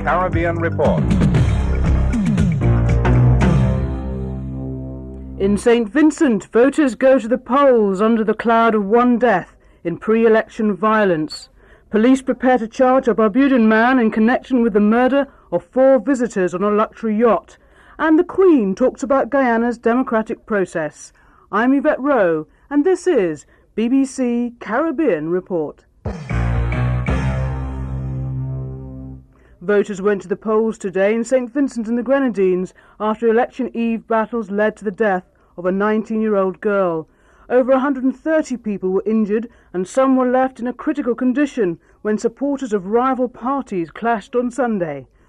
Caribbean Report. In St. Vincent, voters go to the polls under the cloud of one death in pre-election violence. Police prepare to charge a Barbudan man in connection with the murder of 4 visitors on a luxury yacht. And the Queen talks about Guyana's democratic process. I'm Yvette Rowe, and this is BBC Caribbean Report. Voters went to the polls today in St. Vincent and the Grenadines after election eve battles led to the death of a 19-year-old girl. Over 130 people were injured and some were left in a critical condition when supporters of rival parties clashed on Sunday.